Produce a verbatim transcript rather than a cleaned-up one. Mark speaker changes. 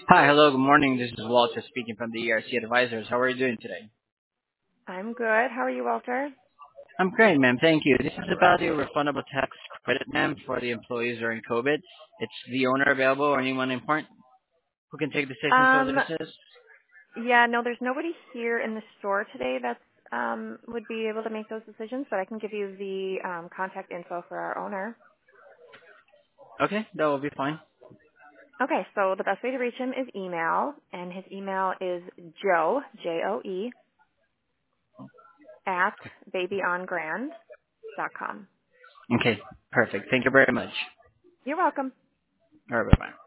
Speaker 1: Hi, hello, good morning. This is Walter speaking from the E R C Advisors. How are you doing today?
Speaker 2: I'm good. How are you, Walter?
Speaker 1: I'm great, ma'am. Thank you. This is about the refundable tax credit, ma'am, for the employees during COVID. It's the owner available or anyone important who can take decisions for the
Speaker 2: Um,
Speaker 1: business?
Speaker 2: yeah, no, there's nobody here in the store today that um, would be able to make those decisions, but I can give you the um, contact info for our owner.
Speaker 1: Okay, that will be fine.
Speaker 2: Okay, so the best way to reach him is email, and his email is joe, J O E, at babyongrand dot com.
Speaker 1: Okay, perfect. Thank you very much.
Speaker 2: You're welcome.
Speaker 1: All right, bye-bye.